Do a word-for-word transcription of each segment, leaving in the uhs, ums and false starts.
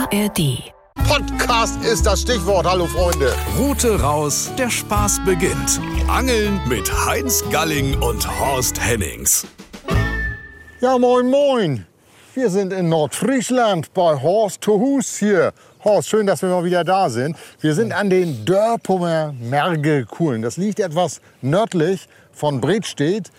A R D. Podcast ist das Stichwort. Hallo Freunde. Route raus, der Spaß beginnt. Angeln mit Heinz Galling und Horst Hennings. Ja, moin, moin. Wir sind in Nordfriesland bei Horst zu Hus hier. Horst, schön, dass wir mal wieder da sind. Wir sind an den Dörpumer Mergelkuhlen. Das liegt etwas nördlich von Bredstedt.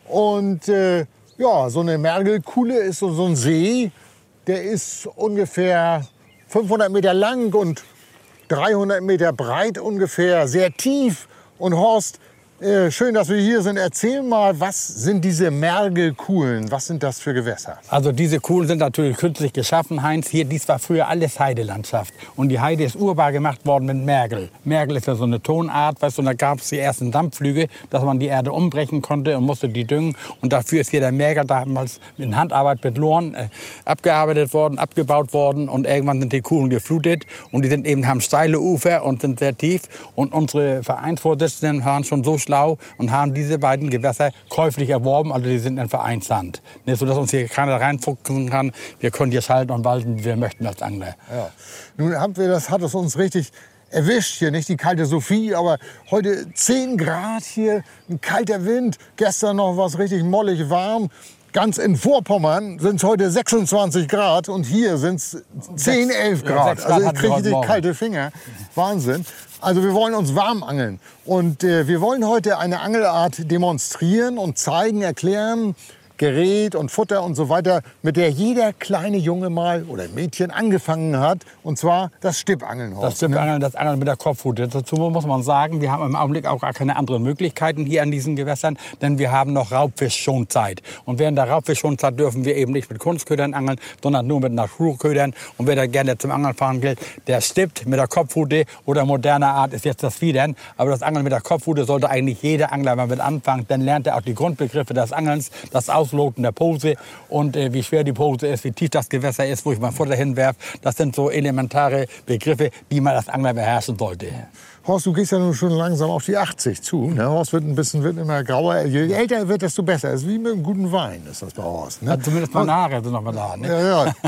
Und äh, ja, so eine Mergelkuhle ist so, so ein See, der ist ungefähr fünfhundert Meter lang und dreihundert Meter breit ungefähr, sehr tief. Und Horst, äh, schön, dass wir hier sind. Erzähl mal, was sind diese Mergelkuhlen? Was sind das für Gewässer? Also diese Kuhlen sind natürlich künstlich geschaffen, Heinz. Hier, dies war früher alles Heidelandschaft. Und die Heide ist urbar gemacht worden mit Mergel. Mergel ist ja so eine Tonart, weißt du, und da gab es die ersten Dampfflüge, dass man die Erde umbrechen konnte und musste die düngen. Und dafür ist hier der Mergel damals in Handarbeit mit Lohren äh, abgearbeitet worden, abgebaut worden. Und irgendwann sind die Kuhlen geflutet. Und die sind eben, haben steile Ufer und sind sehr tief. Und unsere Vereinsvorsitzenden waren schon so schlau und haben diese beiden Gewässer käuflich erworben. Also die sind in Vereinshand. Ne, sodass uns hier keiner reinfuchsen kann. Wir können hier schalten und walten, wie wir möchten als Angler. Ja. Nun haben wir das, hat es uns richtig erwischt hier, nicht die kalte Sophie, aber heute zehn Grad hier, ein kalter Wind. Gestern noch was richtig mollig warm. Ganz in Vorpommern sind es heute sechsundzwanzig Grad und hier sind es zehn, elf Grad. Ja, also ich kriege richtig kalte Finger. Wahnsinn. Also wir wollen uns warm angeln. Und äh, wir wollen heute eine Angelart demonstrieren und zeigen, erklären, Gerät und Futter und so weiter, mit der jeder kleine Junge mal oder Mädchen angefangen hat. Und zwar das Stippangeln. Das Stippangeln, das Angeln mit der Kopfrute. Dazu muss man sagen, wir haben im Augenblick auch gar keine anderen Möglichkeiten hier an diesen Gewässern, denn wir haben noch Raubfischschonzeit. Und während der Raubfischschonzeit dürfen wir eben nicht mit Kunstködern angeln, sondern nur mit Naturködern. Und wer da gerne zum Angeln fahren will, der stippt mit der Kopfrute oder moderner Art ist jetzt das Fiedern. Aber das Angeln mit der Kopfrute sollte eigentlich jeder Angler mal mit anfangen. Dann lernt er auch die Grundbegriffe des Angelns, das Ausloten der Pose und äh, wie schwer die Pose ist, wie tief das Gewässer ist, wo ich mein Futter hinwerfe. Das sind so elementare Begriffe, die man als Angler beherrschen sollte. Horst, du gehst ja nun schon langsam auf die achtzig zu. Ne? Horst wird ein bisschen wird immer grauer. Je älter er wird, desto besser. Das ist wie mit einem guten Wein, ist das bei Horst. Ne? Also zumindest meine Haare sind noch mal da. Ne? Ja, ja.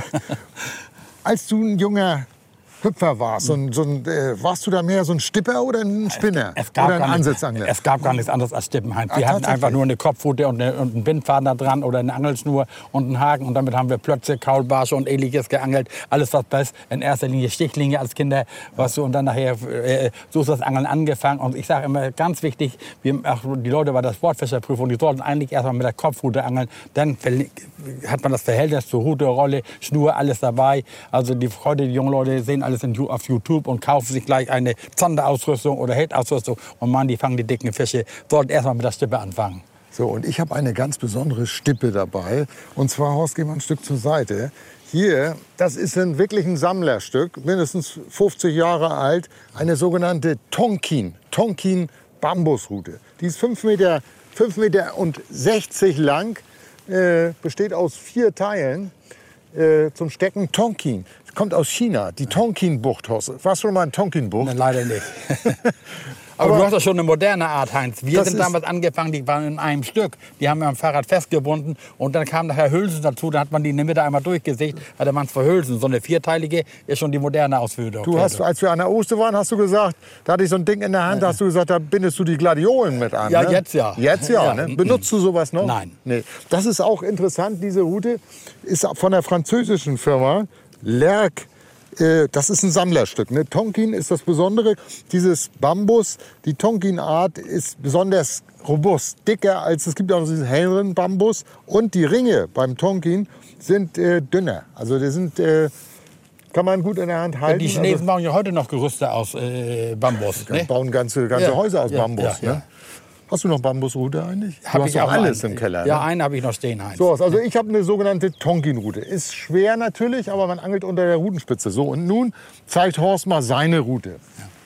Als du ein junger Hüpfer warst, so ein, so ein, äh, warst du da mehr so ein Stipper oder ein Spinner? Es, es gab oder ein nicht, Ansitzangler? Es gab gar nichts anderes als Stippen, Heinz. Ah, Wir hatten einfach nur eine Kopfrute und, eine, und einen Bindfaden da dran oder eine Angelschnur und einen Haken. Und damit haben wir Plötze, Kaulbarsche und ähnliches geangelt. Alles, was best. In erster Linie Stichlinge als Kinder. Weißt du, und dann nachher, äh, so ist das Angeln angefangen. Und ich sage immer, ganz wichtig, wir, ach, die Leute bei der Sportfischerprüfung, die sollten eigentlich erstmal mit der Kopfrute angeln. Dann hat man das Verhältnis zur Rute, Rolle, Schnur, alles dabei. Also die, heute die jungen Leute sehen alles in, auf YouTube und kaufen sich gleich eine Zonderausrüstung oder Head-Ausrüstung und man, die fangen die dicken Fische. Sollten erstmal mit der Stippe anfangen. So, und ich habe eine ganz besondere Stippe dabei. Und zwar, Horst, geh mal ein Stück zur Seite. Hier, das ist ein, wirklich ein Sammlerstück, mindestens fünfzig Jahre alt. Eine sogenannte Tonkin, Tonkin Bambusrute. Die ist fünf Meter, fünf Meter und sechzig lang, äh, besteht aus vier Teilen. Äh, zum Stecken Tonkin. Kommt aus China, die Tonkin-Bucht. Warst du schon mal in Tonkin-Bucht? Nein, leider nicht. Aber, Aber du hast doch schon eine moderne Art, Heinz. Wir sind damals angefangen, die waren in einem Stück. Die haben wir am Fahrrad festgebunden. Und dann kam nachher Hülsen dazu. Da hat man die in der Mitte einmal durchgesägt. Hatte man es für Hülsen. So eine vierteilige ist schon die moderne Ausführung. Du hast, als wir an der Oste waren, hast du gesagt, da hatte ich so ein Ding in der Hand, da hast du gesagt, da bindest du die Gladiolen mit an. Ja, ne? jetzt ja. Jetzt ja, ja. Ne? Benutzt du sowas noch? Nein. Nee. Das ist auch interessant, diese Route ist von der französischen Firma Lerc. Das ist ein Sammlerstück. Ne? Tonkin ist das Besondere. Dieses Bambus, die Tonkin-Art ist besonders robust, dicker als, es gibt auch noch diesen helleren Bambus. Und die Ringe beim Tonkin sind äh, dünner. Also die sind, äh, kann man gut in der Hand halten. Ja, die Chinesen also, bauen ja heute noch Gerüste aus äh, Bambus. Die ne? bauen ganze, ganze ja. Häuser aus ja, Bambus. Ja, ja. Ne? Hast du noch Bambusrute eigentlich? Hab Du hast ich doch auch alles einen. im Keller. Ja, ne? einen habe ich noch stehen, Heinz. So, also ich habe eine sogenannte Tonkin-Rute. Ist schwer natürlich, aber man angelt unter der Rutenspitze. So, und nun zeigt Horst mal seine Rute.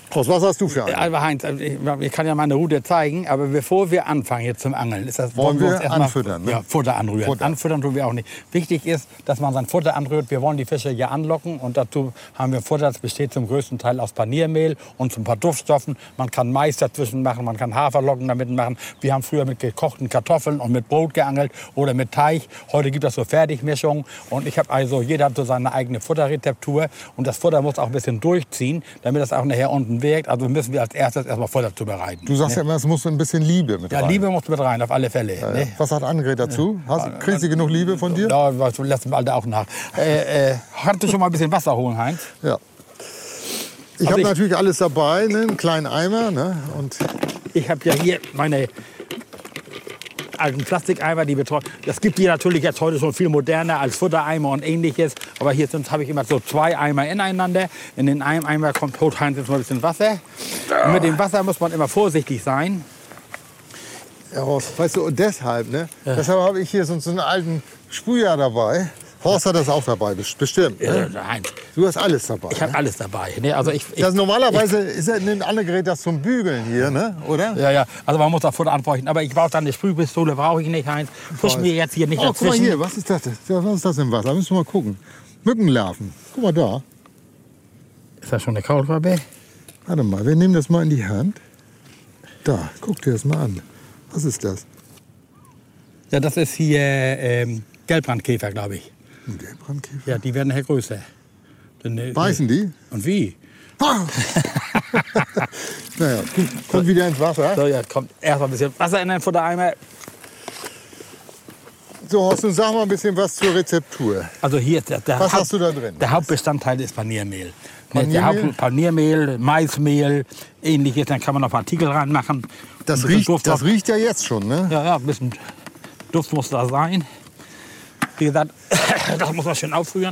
Horst, was hast du für einen? Aber Heinz, ich, ich kann ja mal eine Route zeigen, aber bevor wir anfangen jetzt zum Angeln, ist das, wollen wir erst anfüttern, mal, ne? Ja, Futter anrühren. Futter. Anfüttern tun wir auch nicht. Wichtig ist, dass man sein Futter anrührt. Wir wollen die Fische ja anlocken und dazu haben wir Futter, das besteht zum größten Teil aus Paniermehl und so ein paar Duftstoffen. Man kann Mais dazwischen machen, man kann Haferlocken damit machen. Wir haben früher mit gekochten Kartoffeln und mit Brot geangelt oder mit Teig. Heute gibt es so Fertigmischungen und ich habe also, jeder hat so seine eigene Futterrezeptur und das Futter muss auch ein bisschen durchziehen, damit das auch nachher unten wirkt. Also müssen wir als erstes erstmal Futter zubereiten. Du sagst ne? ja immer, es muss ein bisschen Liebe mit Ja, rein. Liebe muss mit rein, auf alle Fälle. Ja, ne? ja. Was sagt Annegret dazu? Hast, kriegt sie genug Liebe von dir? Ja, das lässt im Alter auch nach. Äh, äh, kannst du schon mal ein bisschen Wasser holen, Heinz? Ja. Ich Also habe ich- natürlich alles dabei, ne? Einen kleinen Eimer. Ne? Und Ich habe ja hier meine alten Plastikeimer, die betreuen. Das gibt die natürlich jetzt heute schon viel moderner als Futtereimer und ähnliches. Aber hier habe ich immer so zwei Eimer ineinander. In den einen Eimer kommt holt Heinz jetzt mal ein bisschen Wasser. Und mit dem Wasser muss man immer vorsichtig sein. ja, Horst, weißt du, und deshalb, ne? Deshalb habe ich hier so, so einen alten Sprüher dabei. Horst hat das auch dabei, best- bestimmt. Ne? Äh, Heinz, Du hast alles dabei. ich habe ne? alles dabei. Ne? Also ich, ich, Das normalerweise ist ja ein Annegret das zum Bügeln hier, ne? Oder? ja, ja, also man muss da Futter anbräuchten. Aber ich brauche dann eine Sprühpistole, brauche ich nicht, Heinz. Push mir jetzt hier nicht Oh, guck mal dazwischen. hier, was ist das? Ja, was ist das im Wasser? Müssen wir mal gucken. Mückenlarven. Guck mal da. Ist das schon eine Kaulquappe? Warte mal, wir nehmen das mal in die Hand. Da, guck dir das mal an. Was ist das? Ja, das ist hier ähm, Gelbbrandkäfer, glaube ich. Ein Gelbbrandkäfer. Ja, die werden nachher größer. Dann, äh, Beißen die? Und wie? Ah! Naja, kommt- kommt wieder ins Wasser. So, ja, kommt erst mal ein bisschen Wasser in den Futtereimer. So, Horst, nun sag mal ein bisschen was zur Rezeptur. Also hier ist der, der, Was Haupt- hast du da drin? der Hauptbestandteil ist Paniermehl. Ne, Paniermehl? Der Haupt, Paniermehl, Maismehl, ähnliches. Dann kann man noch Partikel reinmachen. Das Ein bisschen riecht, Duft das noch. riecht ja jetzt schon, ne? Ja, ja, ein bisschen Duft muss da sein. Wie gesagt, das muss man schön aufrühren.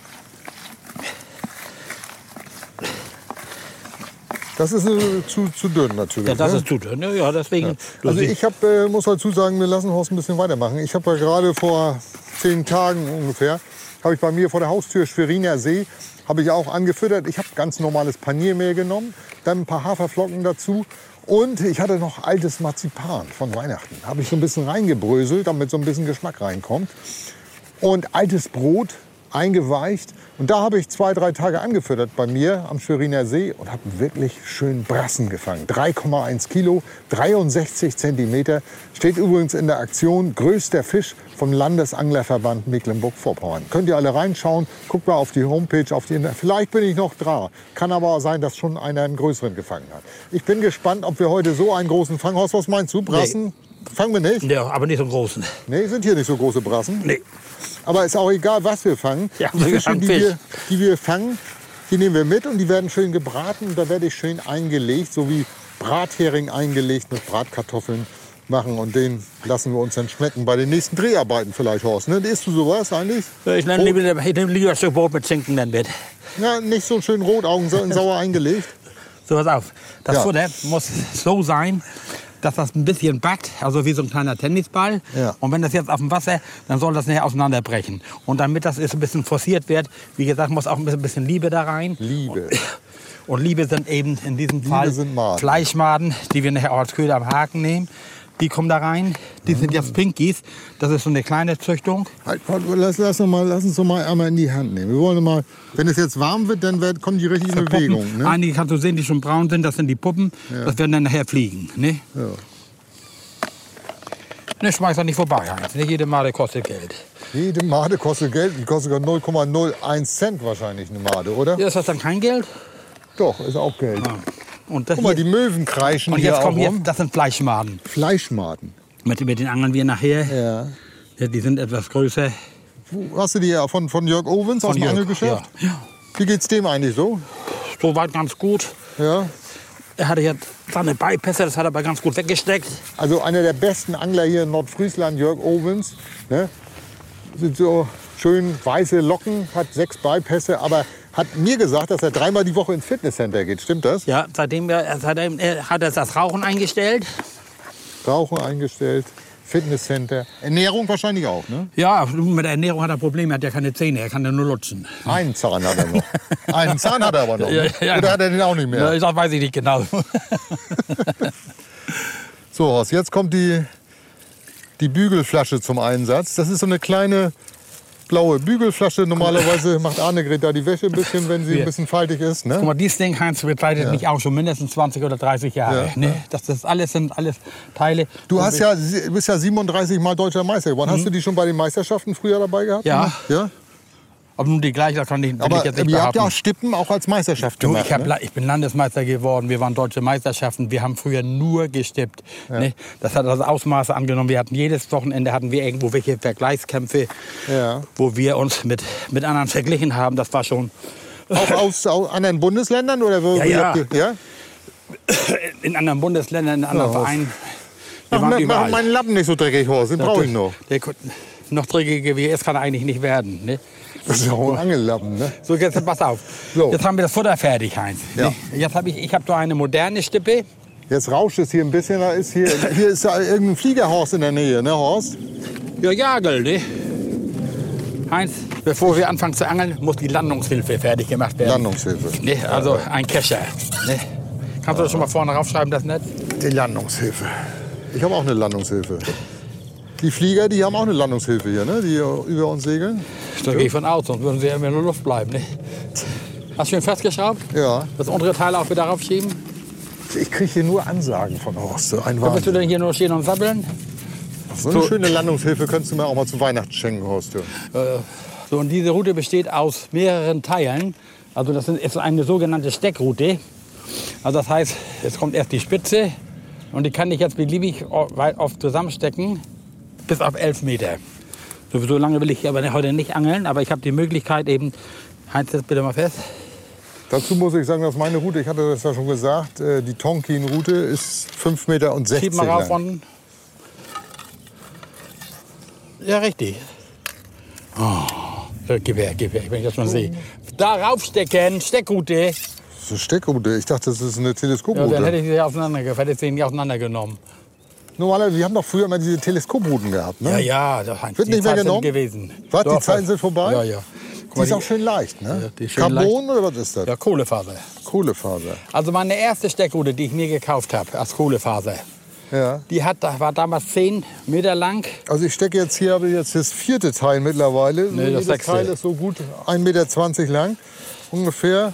Das ist äh, zu, zu dünn natürlich. Ja, das ne? ist zu dünn. Ja, ja, deswegen. Du Also siehst- ich hab, äh, muss dazu sagen, wir lassen Horst ein bisschen weitermachen. Ich habe ja gerade vor zehn Tagen ungefähr, habe ich bei mir vor der Haustür Schweriner See, habe ich auch angefüttert. Ich habe ganz normales Paniermehl genommen, dann ein paar Haferflocken dazu und ich hatte noch altes Marzipan von Weihnachten. Habe ich so ein bisschen reingebröselt, damit so ein bisschen Geschmack reinkommt. Und altes Brot eingeweicht. Und da habe ich zwei, drei Tage angefüttert bei mir am Schweriner See und habe wirklich schön Brassen gefangen. drei Komma eins Kilo, dreiundsechzig Zentimeter. Steht übrigens in der Aktion größter Fisch vom Landesanglerverband Mecklenburg-Vorpommern. Könnt ihr alle reinschauen. Guckt mal auf die Homepage. Auf die, vielleicht bin ich noch da. Kann aber auch sein, dass schon einer einen größeren gefangen hat. Ich bin gespannt, ob wir heute so einen großen fangen. Horst, was meinst du? Brassen? Fangen wir nicht? ja, aber nicht so einen großen. Nee, sind hier nicht so große Brassen. Nee. Aber ist auch egal, was wir fangen. Ja, die wir Fische, fangen die Fisch. wir, die wir fangen, die nehmen wir mit und die werden schön gebraten. Und da werde ich schön eingelegt, so wie Brathering eingelegt mit Bratkartoffeln machen. Und den lassen wir uns dann schmecken bei den nächsten Dreharbeiten vielleicht, Horst. Ne? Isst du sowas eigentlich? Ich nehme lieber, ich nehme lieber ein Stück Brot mit Schinken dann mit. Ja, nicht so schön Rotaugen sauer eingelegt. So, pass auf. Das Ja. Futter muss so sein, dass das ein bisschen backt, also wie so ein kleiner Tennisball. Ja. Und wenn das jetzt auf dem Wasser, dann soll das nachher auseinanderbrechen. Und damit das jetzt ein bisschen forciert wird, wie gesagt, muss auch ein bisschen, bisschen Liebe da rein. Liebe. Und Liebe sind eben in diesem Liebe Fall sind Maden. Fleischmaden, die wir nachher auch als Köder am Haken nehmen. Die kommen da rein. Die sind jetzt Pinkies. Das ist so eine kleine Züchtung. Halt, lass, lass, noch mal, lass uns doch mal einmal in die Hand nehmen. Wir wollen mal, wenn es jetzt warm wird, dann wird, kommen die richtig in Bewegung. Puppen. Ne? Einige kannst du sehen, die schon braun sind. Das sind die Puppen. Das werden dann nachher fliegen. Ne? Ja. Ne, schmeiß doch nicht vorbei, Heinz. Nicht jede Made kostet Geld. Jede Made kostet Geld. Die kostet sogar null Komma null eins Cent wahrscheinlich eine Made, oder? Ja, ist das dann kein Geld? Doch, ist auch Geld. Und das Guck mal, hier, die Möwen kreischen und hier jetzt auch kommen hier, rum. das sind Fleischmaden. Fleischmaden. Mit, mit den angeln wir nachher. Ja. Ja, die sind etwas größer. Wo hast du die ja von, von Jörg Owens aus Von dem Jörg, Angelgeschäft? Ja. Ja. Wie geht's dem eigentlich so? Soweit ganz gut. Ja. Er hatte jetzt seine Beipässe, das hat er aber ganz gut weggesteckt. Also einer der besten Angler hier in Nordfriesland, Jörg Owens. Ne? Sind so schön weiße Locken, hat sechs Beipässe, aber hat mir gesagt, dass er dreimal die Woche ins Fitnesscenter geht. Stimmt das? Ja, seitdem er, seitdem er hat er das Rauchen eingestellt. Rauchen eingestellt. Fitnesscenter. Ernährung wahrscheinlich auch, ne? Ja, mit der Ernährung hat er Probleme, er hat ja keine Zähne, er kann ja nur lutschen. Einen Zahn hat er noch. Einen Zahn hat er aber noch. Ja, Ne? ja. Oder hat er den auch nicht mehr? Ja, das weiß ich nicht genau. So, Horst, jetzt kommt die, die Bügelflasche zum Einsatz. Das ist so eine kleine blaue Bügelflasche. Normalerweise macht Annegret da die Wäsche ein bisschen, wenn sie ein bisschen faltig ist. Ne? Guck mal, dieses Ding, Heinz, begleitet Ja. mich auch schon mindestens zwanzig oder dreißig Jahre. Ja. Ne? Das, das alles sind alles Teile. Du Und hast ich- ja, du bist ja siebenunddreißig Mal deutscher Meister geworden. Hast du die schon bei den Meisterschaften früher dabei gehabt? Ja. ja? Ob nun die gleiche, das kann ich, will Aber ich jetzt nicht ihr habt behaupten. ja auch Stippen auch als Meisterschaft Du, gemacht. ich, hab, ne? La- ich bin Landesmeister geworden, wir waren deutsche Meisterschaften, wir haben früher nur gestippt. Ne? Das hat also Ausmaße angenommen. Wir hatten jedes Wochenende hatten wir irgendwo welche Vergleichskämpfe, Ja. wo wir uns mit, mit anderen verglichen haben. Das war schon Auch aus, aus anderen Bundesländern? Oder wo, Ja, wie ja. habt ihr- ja? in anderen Bundesländern, in anderen Ja, Vereinen. Wir Mach, waren mach, mach überall. meinen Lappen nicht so dreckig, Horst. Den brauche ich noch. Der, noch dreckiger wie er ist, kann er eigentlich nicht werden. Ne? Das ist ja auch ein Angellappen, ne? So, jetzt pass auf. So. Jetzt haben wir das Futter fertig, Heinz. Ja. Ne? Jetzt habe ich, ich habe so eine moderne Stippe. Jetzt rauscht es hier ein bisschen. Da ist hier, hier ist ja irgendein Fliegerhorst in der Nähe, ne, Horst? Ja, Jagel, ne? Heinz, bevor wir anfangen zu angeln, muss die Landungshilfe fertig gemacht werden. Landungshilfe. Ne? Also ein Kescher. Ne? Kannst du das schon mal vorne raufschreiben, das nicht? Die Landungshilfe. Ich habe auch eine Landungshilfe. Die Flieger, die haben auch eine Landungshilfe hier, ne? Die über uns segeln. Da gehe ich von aus, sonst würden sie ja immer in der Luft bleiben. Ne? Hast du schön festgeschraubt? Ja. Das untere Teil auch wieder raufschieben? Ich kriege hier nur Ansagen von Horst. So ein Wo bist du Wahnsinn. denn hier nur stehen und sabbeln? So eine so- schöne Landungshilfe könntest du mir auch mal zu Weihnachten schenken, Horst. Ja. So, und diese Route besteht aus mehreren Teilen. Also das ist eine sogenannte Steckroute. Also das heißt, es kommt erst die Spitze und die kann ich jetzt beliebig o- weit oft zusammenstecken, bis auf elf Meter. So, so lange will ich aber heute nicht angeln, aber ich habe die Möglichkeit eben, Heinz, jetzt bitte mal fest. Dazu muss ich sagen, dass meine Route, ich hatte das ja schon gesagt, äh, die Tonkin-Route ist fünf Meter und sechzig Schieb mal rauf lang. unten. Ja, richtig. Oh, ja, gib her, gib her, wenn ich das schon sehe. Da raufstecken, Steckroute. Das ist eine Steckroute. Ich dachte, das ist eine Ja, Teleskoproute. dann hätte ich sie auseinandergenommen, hätte ich sie nicht auseinandergenommen. Normalerweise, wir haben doch früher immer diese Teleskoprouten gehabt. Ne? Ja, ja, das Heinz, Wird die nicht mehr Zeit sind genommen? gewesen. Was, die Doch, Zeiten sind vorbei? Ja, ja. Guck Die mal, ist auch schön leicht, ne? Ja, die ist schön Carbon oder was ist das? Ja, Kohlefaser. Kohlefaser. Also meine erste Steckroute, die ich mir gekauft habe, als Kohlefaser, Ja. die hat, war damals zehn Meter lang. Also ich stecke jetzt hier, habe jetzt das vierte Teil mittlerweile. Nee, das Jedes sechste. Teil ist so gut ein Meter zwanzig lang ungefähr.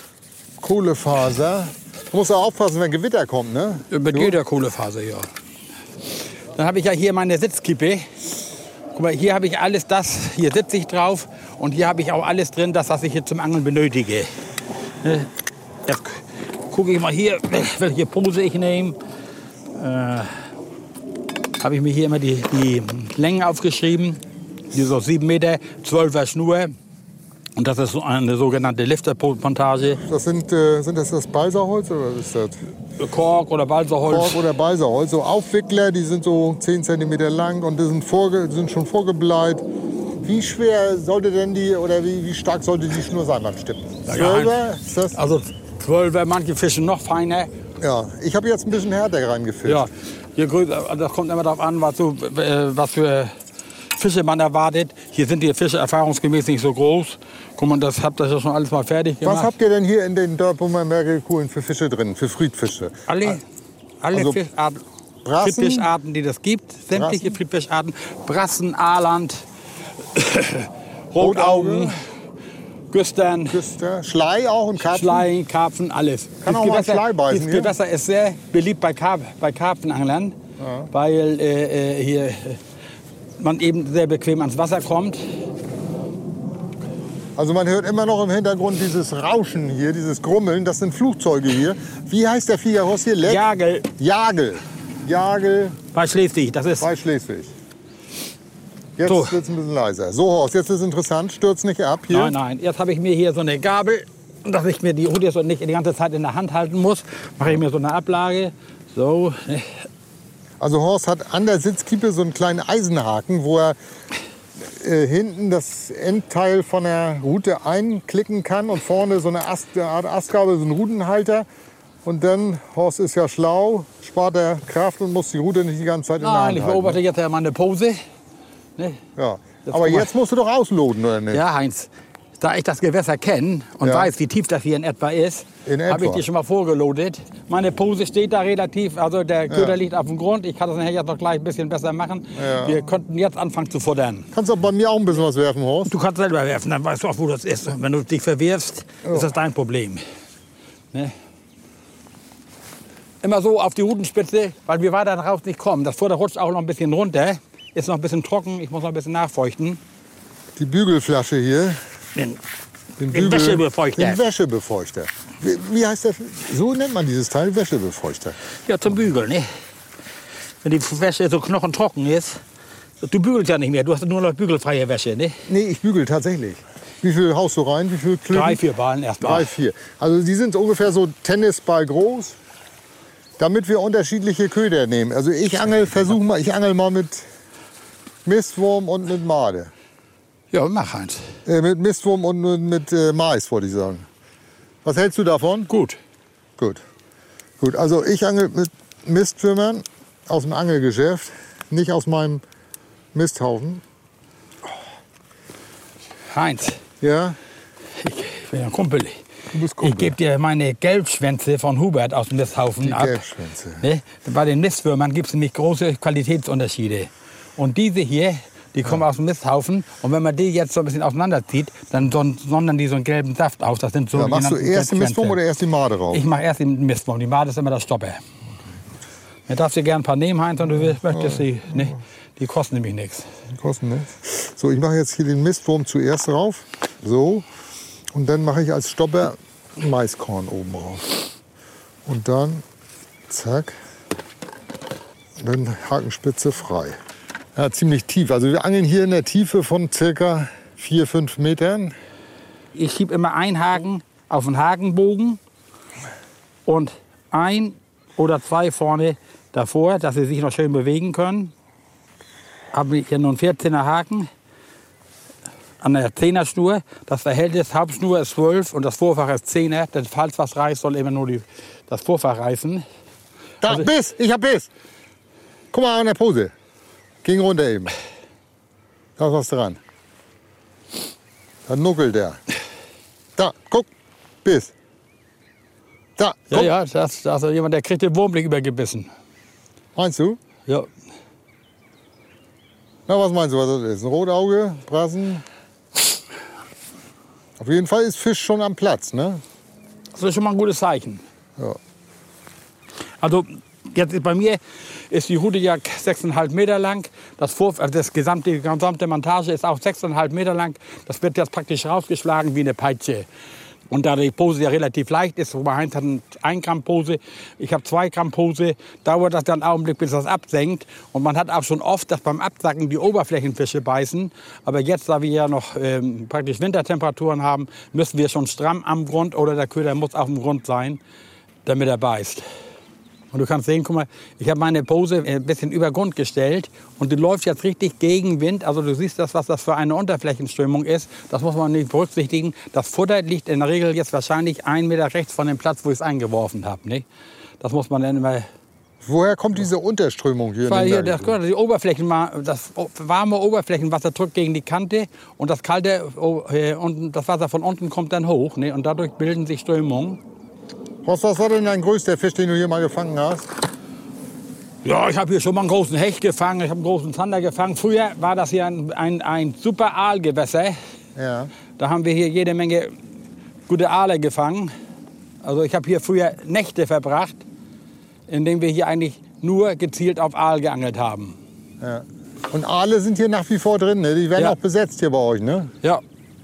Kohlefaser. Du musst auch aufpassen, wenn Gewitter kommt, ne? Mit jeder Kohlefaser, ja. Dann habe ich ja hier meine Sitzkippe. Guck mal, hier habe ich alles das, hier sitze ich drauf und hier habe ich auch alles drin, das, was ich hier zum Angeln benötige. Ne? Jetzt gucke ich mal hier, welche Pose ich nehme. Äh, habe ich mir hier immer die, die Längen aufgeschrieben. Die ist so sieben Meter, zwölfer Schnur. Und das ist so eine sogenannte Liftermontage. Das sind, äh, sind das das Balsaholz oder was ist das? Kork oder Balsaholz. Kork oder Balsaholz. So Aufwickler, die sind so zehn Zentimeter lang und die sind, vorge sind schon vorgebleit. Wie schwer sollte denn die oder wie, wie stark sollte die Schnur sein beim Stippen? Ja, Zwölfer? Ist das? Also zwölfer, manche Fischen noch feiner. Ja, ich habe jetzt ein bisschen härter reingefischt. Ja, je größer, das kommt immer darauf an, was, du, äh, was für Fische man erwartet. Hier sind die Fische erfahrungsgemäß nicht so groß. Guck mal, das habt ihr ja schon alles mal fertig gemacht. Was habt ihr denn hier in den Dörpumer Mergelkuhlen für Fische drin, für Friedfische? alle alle Also Fischarten, Brassen? Friedfischarten, die das gibt, sämtliche Brassen? Friedfischarten, Brassen, Aaland, Rotaugen, Güstern, Küster, Schlei auch und Karpfen? Schlei, Karpfen, alles. Kann Dieses auch mal Gewässer- Schlei beißen Dieses hier. Gewässer ist sehr beliebt bei, Karp bei Karpfenanglern, weil äh, äh, hier äh, man eben sehr bequem ans Wasser kommt. Also man hört immer noch im Hintergrund dieses Rauschen hier, dieses Grummeln. Das sind Flugzeuge hier. Wie heißt der Fliegerhorst hier? Leck? Jagel Jagel. Jagel bei Schleswig, das ist bei Schleswig. Jetzt So. wird es ein bisschen leiser. So, Horst, jetzt ist interessant. Stürzt nicht ab hier. Nein, nein. Jetzt habe ich mir hier so eine Gabel, dass ich mir die Rute so nicht die ganze Zeit in der Hand halten muss. Mache ich mir so eine Ablage. So. Also Horst hat an der Sitzkiepe so einen kleinen Eisenhaken, wo er äh, hinten das Endteil von der Rute einklicken kann und vorne so eine, Ast, eine Art Astgabel, so ein Rutenhalter. Und dann, Horst ist ja schlau, spart er Kraft und muss die Rute nicht die ganze Zeit in der Hand Nein, ich halten. beobachte jetzt ja meine Pose. Ne? Ja. Jetzt Aber guck mal. jetzt musst du doch ausloten, oder nicht? Ja, Heinz, da ich das Gewässer kenne und Ja. weiß, wie tief das hier in etwa ist, In habe ich etwa. die schon mal vorgelotet. Meine Pose steht da relativ, also der Köder Ja. liegt auf dem Grund. Ich kann das nachher jetzt noch gleich ein bisschen besser machen. Ja. Wir könnten jetzt anfangen zu futtern. Kannst du bei mir auch ein bisschen was werfen, Horst? Du kannst selber werfen, dann weißt du auch, wo das ist. Wenn du dich verwirfst, ist das dein Problem. Ne? Immer so auf die Rutenspitze, weil wir weiter raus nicht kommen. Das Futter rutscht auch noch ein bisschen runter. Ist noch ein bisschen trocken, ich muss noch ein bisschen nachfeuchten. Die Bügelflasche hier. Den, Den, Den Wäschebefeuchter. Den Wäschebefeuchter. Wie, wie heißt der? So nennt man dieses Teil, Wäschebefeuchter. ja, zum Bügeln, ne? Wenn die Wäsche so knochentrocken ist. Du bügelst ja nicht mehr, du hast nur noch bügelfreie Wäsche, ne? Nee, ich bügel tatsächlich. Wie viel haust du rein? Wie viel Klöten? Drei, vier Ballen erstmal. Drei, vier. Also die sind ungefähr so Tennisball groß, damit wir unterschiedliche Köder nehmen. Also ich angel, versuche mal, ich angel mal mit Mistwurm und mit Made. Ja, mach eins. Äh, mit Mistwurm und mit, mit äh, Mais, wollte ich sagen. Was hältst du davon? Gut. Gut. Gut, also ich angel mit Mistwürmern aus dem Angelgeschäft, nicht aus meinem Misthaufen. Heinz, Ja, ich bin ein Kumpel. du bist Ich Kumpel. gebe dir meine Gelbschwänze von Hubert aus dem Misthaufen Die ab. Gelbschwänze. Ne? Bei den Mistwürmern gibt es nämlich große Qualitätsunterschiede. Und diese hier, die kommen aus dem Misthaufen. Und wenn man die jetzt so ein bisschen auseinanderzieht, dann son- sondern die so einen gelben Saft aus. Das sind so Ja, machst du genannte erst den Mistwurm Gelbschwänze. oder erst die Made rauf? Ich mache erst den Mistwurm. Die Made ist immer das Stopper. Mir darfst du gern ein paar nehmen, Heinz, und du willst, möchtest die, ne? Die kosten nämlich nichts. Die kosten nichts. So, ich mache jetzt hier den Mistwurm zuerst drauf. So. Und dann mache ich als Stopper Maiskorn oben drauf. Und dann, zack, dann Hakenspitze frei. Ja, ziemlich tief. Also wir angeln hier in der Tiefe von circa vier, fünf Metern. Ich schiebe immer einen Haken auf den Hakenbogen und ein oder zwei vorne davor, dass sie sich noch schön bewegen können. Habe ich hier nur einen vierzehner Haken an der Zehner-Schnur. Das Verhältnis Hauptschnur ist zwölf und das Vorfach ist Zehner. Denn falls was reißt, soll immer nur die, das Vorfach reißen. Da, Also- Biss! Ich hab Biss! Guck mal an der Pose. Ging runter eben. Da ist was dran. Da nuckelt der. Da, guck. Biss. Da, Ja, guck. ja, das, das ist jemand, der kriegt den Wurmblick übergebissen. Meinst du? Ja. Na, was meinst du, was das ist? Ein Rotauge, Brassen? Auf jeden Fall ist Fisch schon am Platz, ne? Das ist schon mal ein gutes Zeichen. Ja. Also jetzt bei mir ist die Rute ja sechseinhalb Meter lang. Das, Vor also das gesamte, die gesamte Montage ist auch sechseinhalb Meter lang. Das wird jetzt praktisch rausgeschlagen wie eine Peitsche. Und da die Pose ja relativ leicht ist, Robert Heinz hat ein Gramm Pose, ich habe zwei Gramm Pose, dauert das dann einen Augenblick, bis das absenkt. Und man hat auch schon oft, dass beim Absacken die Oberflächenfische beißen. Aber jetzt, da wir ja noch ähm, praktisch Wintertemperaturen haben, müssen wir schon stramm am Grund oder der Köder muss auf dem Grund sein, damit er beißt. Und du kannst sehen, guck mal, ich habe meine Pose ein bisschen über Grund gestellt und die läuft jetzt richtig gegen Wind. Also du siehst das, was das für eine Unterflächenströmung ist. Das muss man nicht berücksichtigen. Das Futter liegt in der Regel jetzt wahrscheinlich einen Meter rechts von dem Platz, wo ich es eingeworfen habe. Nicht? Das muss man dann immer... Woher kommt diese Unterströmung hier? Weil in hier, den das, Bergen? die Oberflächen, das warme Oberflächenwasser drückt gegen die Kante und das kalte, oh, äh, und das Wasser von unten kommt dann hoch. Ne? Und dadurch bilden sich Strömungen. Horst, was war denn dein größter Fisch, den du hier mal gefangen hast? Ja, ich habe hier schon mal einen großen Hecht gefangen, ich habe einen großen Zander gefangen. Früher war das hier ein, ein, ein super Aalgewässer. Ja. Da haben wir hier jede Menge gute Aale gefangen. Also ich habe hier früher Nächte verbracht, indem wir hier eigentlich nur gezielt auf Aal geangelt haben. Ja. Und Aale sind hier nach wie vor drin, ne? Die werden Ja. auch besetzt hier bei euch, ne? Ja.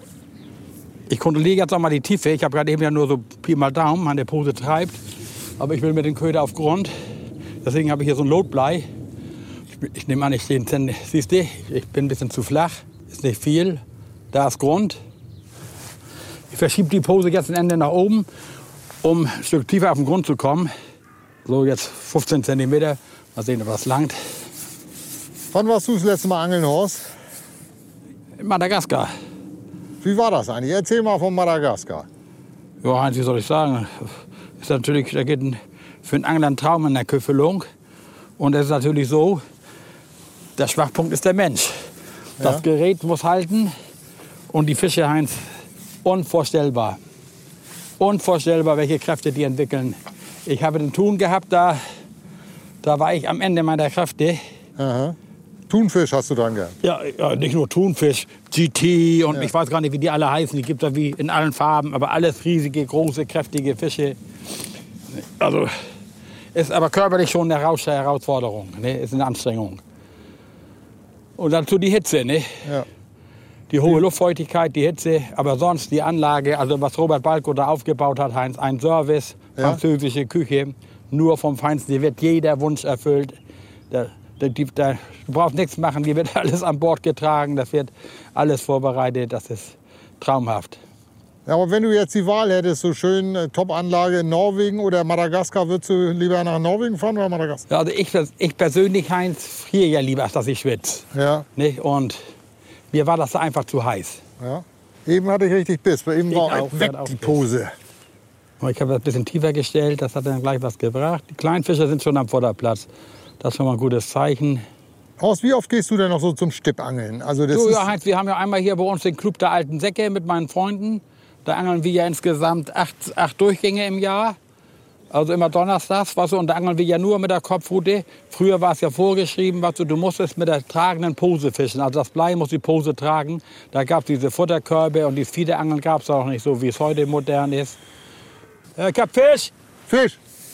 Ich kontrolliere jetzt auch mal die Tiefe. Ich habe gerade eben ja nur so Pi mal Daumen, meine Pose treibt. Aber ich will mit dem Köder auf Grund. Deswegen habe ich hier so ein Lotblei. Ich, ich nehme an, ich stehe in siehst du, ich bin ein bisschen zu flach. Ist nicht viel. Da ist Grund. Ich verschiebe die Pose jetzt ein Ende nach oben, um ein Stück tiefer auf den Grund zu kommen. So jetzt fünfzehn Zentimeter. Mal sehen, ob das langt. Wann warst du das letzte Mal angeln, Horst? In Madagaskar. Wie war das eigentlich? Erzähl mal von Madagaskar. Ja, Heinz, wie soll ich sagen? ist natürlich, da geht ein, für einen Angler ein Traum in der Köffelung. Und es ist natürlich so, der Schwachpunkt ist der Mensch. Das ja. Gerät muss halten und die Fische, Heinz, unvorstellbar. Unvorstellbar, welche Kräfte die entwickeln. Ich habe den Thun gehabt, da, da war ich am Ende meiner Kräfte. Aha. Thunfisch hast du dran gehabt? Ja, ja, nicht nur Thunfisch, G T und ja. ich weiß gar nicht, wie die alle heißen. Die gibt es wie in allen Farben, aber alles riesige, große, kräftige Fische. Also ist aber körperlich schon eine Herausforderung, ne? Ist eine Anstrengung. Und dazu die Hitze, ne? Ja. Die hohe Luftfeuchtigkeit, die Hitze, aber sonst die Anlage, also was Robert Balko da aufgebaut hat, Heinz, ein Service, ja. französische Küche, nur vom Feinsten, hier wird jeder Wunsch erfüllt. Da, da, die, da, du brauchst nichts machen, hier wird alles an Bord getragen, das wird alles vorbereitet, das ist traumhaft. Ja, aber wenn du jetzt die Wahl hättest, so schön äh, Top-Anlage in Norwegen oder Madagaskar, würdest du lieber nach Norwegen fahren oder Madagaskar? Ja, also ich, ich persönlich, Heinz, friere ja lieber, als dass ich schwitze. Ja. Nicht? Und mir war das einfach zu heiß. Ja. Eben hatte ich richtig Biss, bei eben war auch weg die Pose. Ich habe das ein bisschen tiefer gestellt, das hat dann gleich was gebracht. Die Kleinfischer sind schon am Vorderplatz. Das ist schon mal ein gutes Zeichen. Horst, wie oft gehst du denn noch so zum Stippangeln? Also das du, ist ja, Heinz, wir haben ja einmal hier bei uns den Club der alten Säcke mit meinen Freunden. Da angeln wir ja insgesamt acht, acht Durchgänge im Jahr. Also immer donnerstags, weißt du, und da angeln wir ja nur mit der Kopfrute. Früher war es ja vorgeschrieben, weißt du, du musstest mit der tragenden Pose fischen. Also das Blei muss die Pose tragen. Da gab es diese Futterkörbe und dieses Fiederangeln gab es auch nicht so, wie es heute modern ist. Äh, ich hab Fisch! Fisch!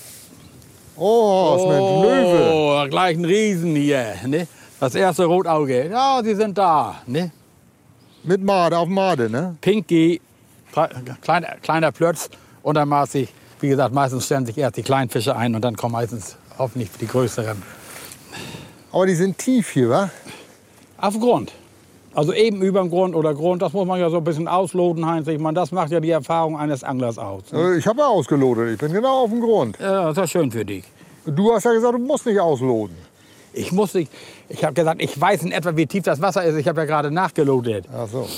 Oh, oh Mensch, Löwe! Oh, gleich ein Riesen hier, ne? Das erste Rotauge. Ja, sie sind da, ne? Mit Made, auf Made, ne? Pinky, kleiner, kleiner Plötz, untermaßig. Wie gesagt, meistens stellen sich erst die kleinen Fische ein und dann kommen meistens hoffentlich die größeren. Aber die sind tief hier, wa? Auf dem Grund. Also eben über dem Grund oder Grund, das muss man ja so ein bisschen ausloten, Heinz. Ich meine, das macht ja die Erfahrung eines Anglers aus. Ne? Ich habe ja ausgelotet, ich bin genau auf dem Grund. Ja, das ist ja schön für dich. Du hast ja gesagt, du musst nicht ausloten. Ich muss nicht. Ich habe gesagt, ich weiß in etwa, wie tief das Wasser ist. Ich habe ja gerade nachgelotet. Ach so.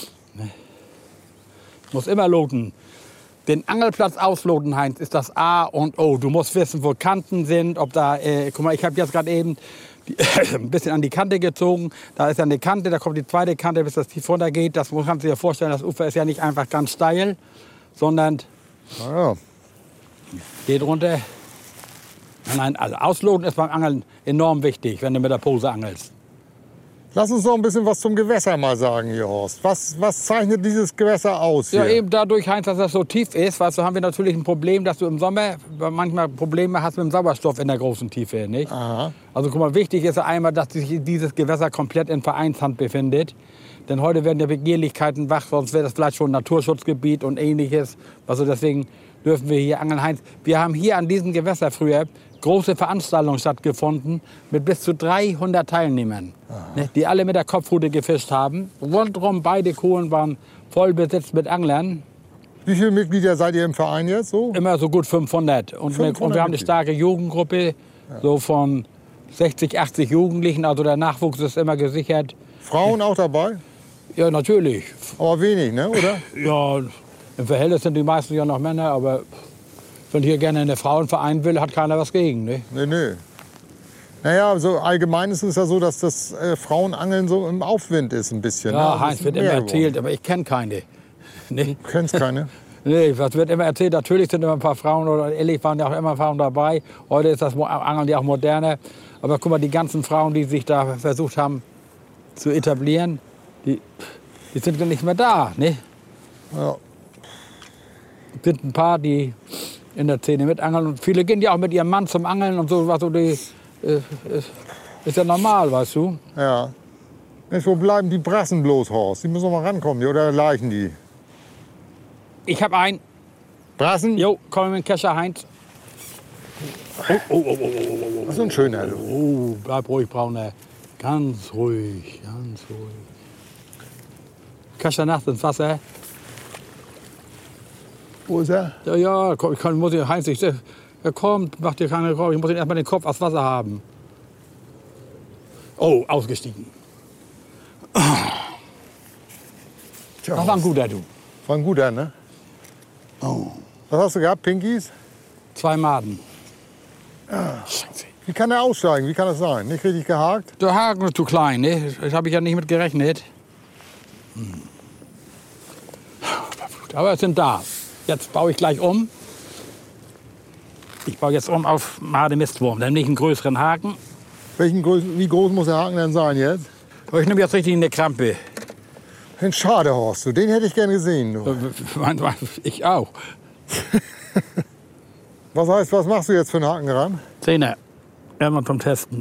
Ich muss immer loten. Den Angelplatz ausloten, Heinz, ist das A und O. Du musst wissen, wo Kanten sind, ob da, äh, guck mal, ich habe jetzt gerade eben die, ein bisschen an die Kante gezogen. Da ist ja eine Kante, da kommt die zweite Kante, bis das tief runter geht. Das muss man sich ja vorstellen, das Ufer ist ja nicht einfach ganz steil, sondern ja. geht runter. Nein, also ausloten ist beim Angeln enorm wichtig, wenn du mit der Pose angelst. Lass uns noch ein bisschen was zum Gewässer mal sagen hier, Horst. Was, was zeichnet dieses Gewässer aus hier? Ja, eben dadurch, Heinz, dass das so tief ist, weißt du, haben wir natürlich ein Problem, dass du im Sommer manchmal Probleme hast mit dem Sauerstoff in der großen Tiefe, nicht? Aha. Also guck mal, wichtig ist ja einmal, dass sich dieses Gewässer komplett in Vereinshand befindet. Denn heute werden ja Begehrlichkeiten wach, sonst wäre das vielleicht schon ein Naturschutzgebiet und Ähnliches. Also deswegen dürfen wir hier angeln, Heinz. Wir haben hier an diesem Gewässer früher große Veranstaltungen stattgefunden mit bis zu dreihundert Teilnehmern, ne, die alle mit der Kopfrute gefischt haben. Rundherum beide Kuhlen waren voll besetzt mit Anglern. Wie viele Mitglieder seid ihr im Verein jetzt? So? Immer so gut fünfhundert. Und, fünfhundert und wir haben eine starke Jugendgruppe, ja. so von sechzig, achtzig Jugendlichen. Also der Nachwuchs ist immer gesichert. Frauen auch dabei? Ja, natürlich. Aber wenig, ne? Oder? Ja, im Verhältnis sind die meisten ja noch Männer, aber wenn hier gerne eine Frauenverein will, hat keiner was gegen, ne? Nee, nee. Naja, so allgemein ist es ja so, dass das äh, Frauenangeln so im Aufwind ist ein bisschen. Ja, ne? Heinz, wird immer erzählt, aber ich kenne keine. Nee. Du kennst keine? Nee, das wird immer erzählt. Natürlich sind immer ein paar Frauen, oder ehrlich waren ja auch immer Frauen dabei. Heute ist das Angeln ja auch moderner. Aber guck mal, die ganzen Frauen, die sich da versucht haben zu etablieren, die, die sind ja nicht mehr da, ne? Ja. Es sind ein paar, die in der Szene mitangeln. Und viele gehen ja auch mit ihrem Mann zum Angeln und so. Was so die, äh, ist ja normal, weißt du? Ja. Mensch, wo bleiben die Brassen bloß, Horst? Die müssen doch mal rankommen, oder leichen die? Ich hab einen. Brassen? Jo, komm mit dem Kescher, Heinz. Oh, oh, oh, oh, oh, oh. Das ist ein schöner, du. Oh, bleib ruhig, Brauner. Ganz ruhig, ganz ruhig. Kescher nachts ins Wasser. Wo ist er? Ja, ja, komm, ich kann, muss ich, Heinz, ich, er kommt, mach dir keine Sorgen, ich muss ihn erstmal den Kopf aus Wasser haben. Oh, ausgestiegen. Tja, das war ein guter, du. War ein guter, ne? Oh. Was hast du gehabt, Pinkies? Zwei Maden. Wie kann er aussteigen? Wie kann das sein? Nicht richtig gehakt? Der Haken ist zu klein, ne? Das habe ich ja nicht mit gerechnet. Hm. Aber es sind da. Jetzt baue ich gleich um. Ich baue jetzt um auf Made-Mistwurm. Dann nehme ich einen größeren Haken. Welchen, Größ- wie groß muss der Haken denn sein jetzt? Aber ich nehme jetzt richtig eine Krampe. Ein Schade, Horst, du. Den hätte ich gern gesehen. Du. Ich auch. Was heißt, was machst du jetzt für einen Haken ran? Zehner. Erstmal zum Testen.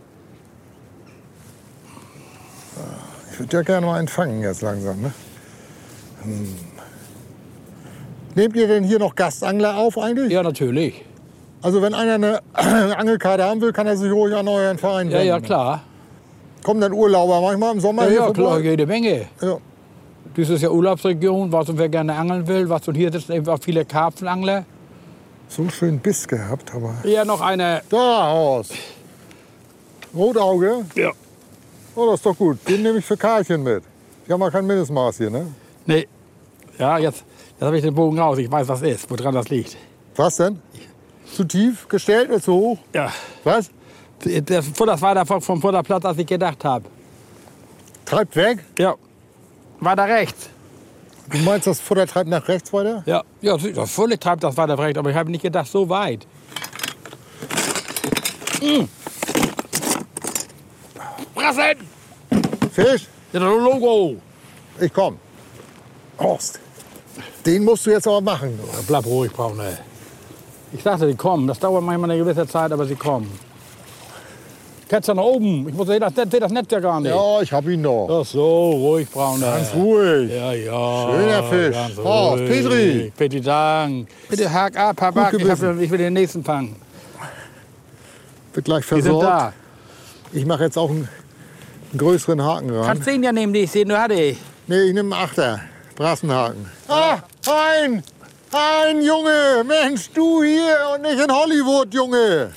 Ich würde ja gerne mal einen fangen jetzt langsam. Ne? Hm. Nehmt ihr denn hier noch Gastangler auf eigentlich? Ja, natürlich. Also wenn einer eine Angelkarte haben will, kann er sich ruhig an euren Verein Ja, wenden. ja, klar. Kommen dann Urlauber manchmal im Sommer Ja, hier ja, vorbei? klar, jede Menge. Ja. Das ist ja Urlaubsregion, was und wer gerne angeln will. Was und hier sind eben auch viele Karpfenangler. So schön Biss gehabt, aber... Hier noch eine. Da, Horst. Rotauge? Ja. Oh, das ist doch gut. Den nehme ich für Karlchen mit. Die haben ja kein Mindestmaß hier, ne? Nee. Ja, jetzt, jetzt habe ich den Bogen raus. Ich weiß, was ist, woran das liegt. Was denn? Zu tief gestellt oder zu hoch? Ja. Was? Das Futter war da vom Futterplatz, als ich gedacht habe. Treibt weg? Ja. Weiter rechts. Du meinst, das Futter treibt nach rechts weiter? Ja, ja, das völlig treibt das weiter rechts, aber ich habe nicht gedacht, so weit. Mm. Brassen! Fisch? Ja, das Logo. Ich komm. Horst, den musst du jetzt aber machen. Du. Bleib ruhig, Braune. Ich dachte, die kommen. Das dauert manchmal eine gewisse Zeit, aber sie kommen. Ketzer nach oben. Ich muss sehen, das, Netz- das Netz ja gar nicht. Ja, ich hab ihn noch. Ach so, ruhig, Braune. Ganz ruhig. Ja, ja. Schöner Fisch. Ganz Horst, ruhig. Petri. Bitte Dank. Bitte hak ab, hak ab. Ich, gebissen. hab- ich will den nächsten fangen. Wird gleich Die sind versorgt. da. Ich mache jetzt auch einen, einen größeren Haken ran. Kannst den ja nehmen, den ich sehe, nur hatte ich. Nee, ich nehme einen Achter. Brassenhaken. Ah, Hein! Hein, Junge! Mensch, du hier und nicht in Hollywood, Junge!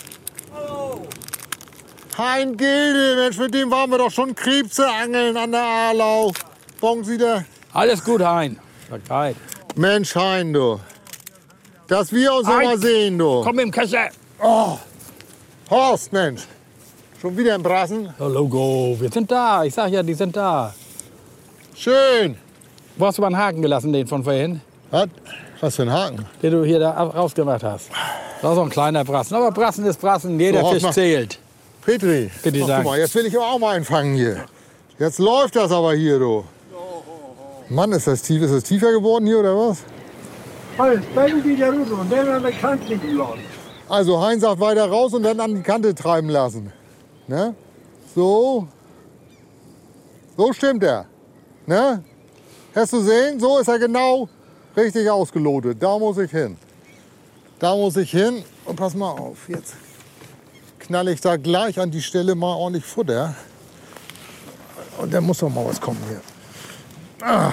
Hein Gilde, Mensch, mit dem waren wir doch schon Krebse angeln an der Aarlau. Brauchen Sie da? Alles gut, Hein. Sag Hein. Mensch, Hein, du. Dass wir uns noch Hein. mal sehen, du. Komm mit dem Kescher. Horst, Mensch. Schon wieder im Brassen? Ja, Logo, wir sind da. Ich sag ja, die sind da. Schön. Wo hast du mal einen Haken gelassen, den von vorhin? Was? Was für ein Haken? Den du hier da rausgemacht hast. Das ist so ein kleiner Brassen. Aber Brassen ist Brassen, jeder So, Fisch mach- zählt. Petri, Bitte ach, sagen. guck mal, jetzt will ich aber auch mal einen fangen hier. Jetzt läuft das aber hier, du. Mann, ist das tief. Ist das tiefer geworden hier, oder was? Alles, beide wieder runter und dann an der Kante gelassen. Also Hein sagt weiter raus und dann an die Kante treiben lassen. Ne? So. So stimmt er. Ne? Hast du sehen? So ist er genau richtig ausgelotet. Da muss ich hin. Da muss ich hin. Und pass mal auf, jetzt knalle ich da gleich an die Stelle mal ordentlich Futter. Und dann muss doch mal was kommen hier. Ah.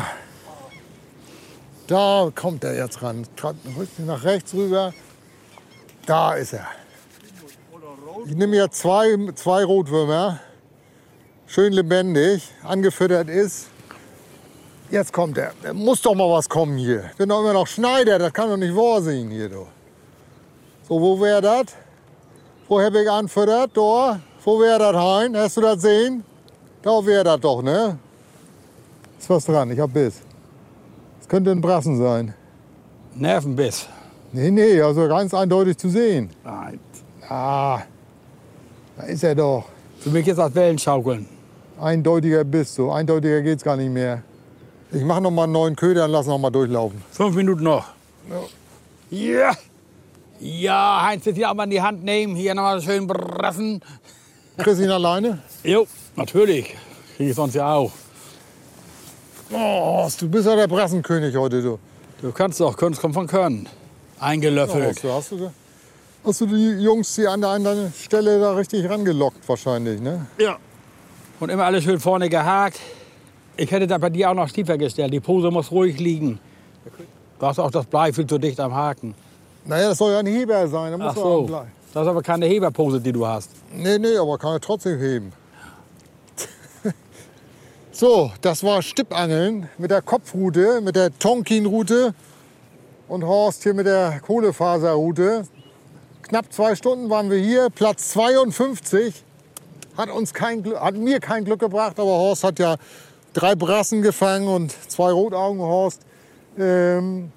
Da kommt er jetzt ran. Treibt ein bisschen nach rechts rüber. Da ist er. Ich nehme jetzt zwei, zwei Rotwürmer. Schön lebendig, angefüttert ist. Jetzt kommt er. Da muss doch mal was kommen hier. Ich bin doch immer noch Schneider, das kann doch nicht wahr sein hier. Du. So, wo wäre das? Wo habe ich anfüttert? Da. Wo wäre das, Hein? Hast du das sehen? Da wäre das doch, ne? Ist was dran, ich hab Biss. Das könnte ein Brassen sein. Nervenbiss. Nee, nee, also ganz eindeutig zu sehen. Nein. Ah, da ist er doch. Für mich ist das Wellenschaukeln. Eindeutiger Biss, so eindeutiger geht's gar nicht mehr. Ich mache noch mal einen neuen Köder und lass noch mal durchlaufen. Fünf Minuten noch. Ja. Ja, Heinz, jetzt hier auch mal in die Hand nehmen. Hier nochmal schön brassen. Kriegst du ihn alleine? Jo, natürlich. Krieg ich sonst ja auch. Oh, du bist ja der Brassenkönig heute, du. Du kannst doch, Kunst kommt von Können. Ja, Eingelöffelt. hast, du, hast, du, hast du die Jungs hier an der anderen Stelle da richtig rangelockt wahrscheinlich, ne? Ja. Und immer alles schön vorne gehakt. Ich hätte da bei dir auch noch tiefer gestellt. Die Pose muss ruhig liegen. Du hast auch das Blei viel zu dicht am Haken. Naja, das soll ja ein Heber sein, da muss Ach man auch so. bleiben. Das ist aber keine Heberpose, die du hast. Nee, nee, aber kann er trotzdem heben. So, das war Stippangeln mit der Kopfrute, mit der Tonkin-Rute und Horst hier mit der Kohlefaserrute. knapp zwei Stunden waren wir hier. Platz zweiundfünfzig hat, uns kein, hat mir kein Glück gebracht. Aber Horst hat ja drei Brassen gefangen und zwei Rotaugen, Horst. Ähm,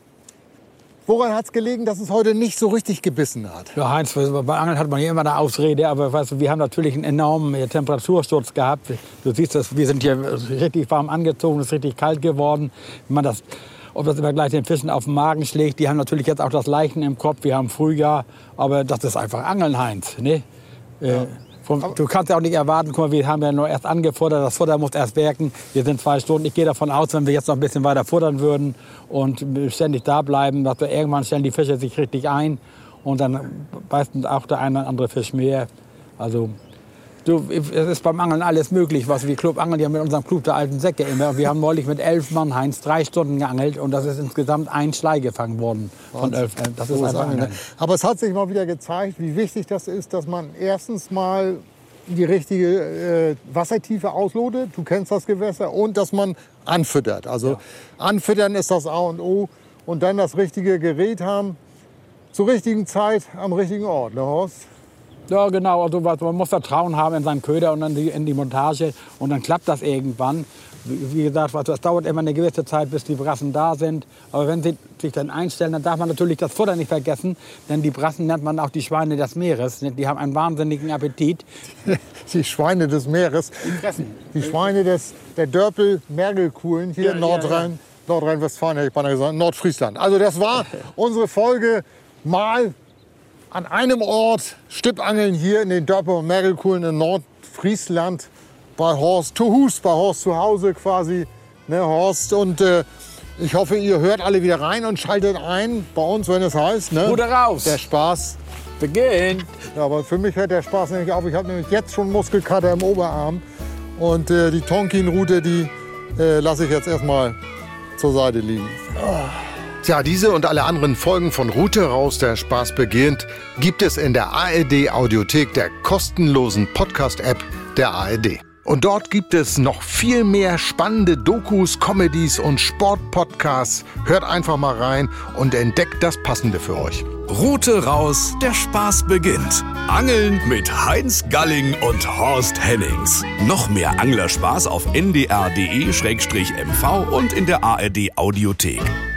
woran hat es gelegen, dass es heute nicht so richtig gebissen hat? Ja, Heinz, bei Angeln hat man ja immer eine Ausrede, aber weißt du, wir haben natürlich einen enormen Temperatursturz gehabt. Du siehst, dass wir sind hier richtig warm angezogen, es ist richtig kalt geworden. Wenn man das, ob das immer gleich den Fischen auf den Magen schlägt, die haben natürlich jetzt auch das Leichen im Kopf, wir haben Frühjahr, aber das ist einfach Angeln, Heinz. Ne? Ja. Äh, Du kannst ja auch nicht erwarten, guck mal, wir haben ja nur erst angefordert, das Futter muss erst werken. Wir sind zwei Stunden. Ich gehe davon aus, wenn wir jetzt noch ein bisschen weiter futtern würden und ständig da bleiben, dass wir irgendwann stellen die Fische sich richtig ein und dann beißt auch der eine oder andere Fisch mehr. Also du, es ist beim Angeln alles möglich, was wir Club angeln ja mit unserem Club der alten Säcke immer. Wir haben neulich mit elf Mann, Heinz, drei Stunden geangelt und das ist insgesamt ein Schlei gefangen worden von elf. Das ist einfach Angeln. Aber es hat sich mal wieder gezeigt, wie wichtig das ist, dass man erstens mal die richtige äh, Wassertiefe auslotet, du kennst das Gewässer, und dass man anfüttert. Also ja. Anfüttern ist das A und O und dann das richtige Gerät haben, zur richtigen Zeit am richtigen Ort, ne Horst? Ja, genau. Also, man muss Vertrauen haben in seinen Köder und in die, in die Montage. Und dann klappt das irgendwann. Wie gesagt, das dauert immer eine gewisse Zeit, bis die Brassen da sind. Aber wenn sie sich dann einstellen, dann darf man natürlich das Futter nicht vergessen. Denn die Brassen nennt man auch die Schweine des Meeres. Die haben einen wahnsinnigen Appetit. Die Schweine des Meeres. Die fressen. Die Schweine des, der Dörpel-Mergelkuhlen hier ja, in Nordrhein, ja, ja. Nordrhein-Westfalen, hätte ich beinahe gesagt, Nordfriesland. Also das war unsere Folge mal an einem Ort Stippangeln hier in den Dörpel- und Mergelkuhlen in Nordfriesland bei Horst zu Hus, bei Horst zu Hause quasi, ne, Horst. Und äh, ich hoffe, ihr hört alle wieder rein und schaltet ein bei uns, wenn es heißt, ne? Ruder raus! Der Spaß beginnt! Ja, aber für mich hört der Spaß nämlich auf. Ich habe nämlich jetzt schon Muskelkater im Oberarm. Und äh, die Tonkin-Route, die äh, lasse ich jetzt erstmal zur Seite liegen. Oh. Tja, diese und alle anderen Folgen von Rute raus, der Spaß beginnt, gibt es in der A R D-Audiothek, der kostenlosen Podcast-App der A R D. Und dort gibt es noch viel mehr spannende Dokus, Comedies und Sportpodcasts. Hört einfach mal rein und entdeckt das Passende für euch. Rute raus, der Spaß beginnt. Angeln mit Heinz Galling und Horst Hennings. Noch mehr Anglerspaß auf n d r punkt d e slash m v und in der A R D-Audiothek.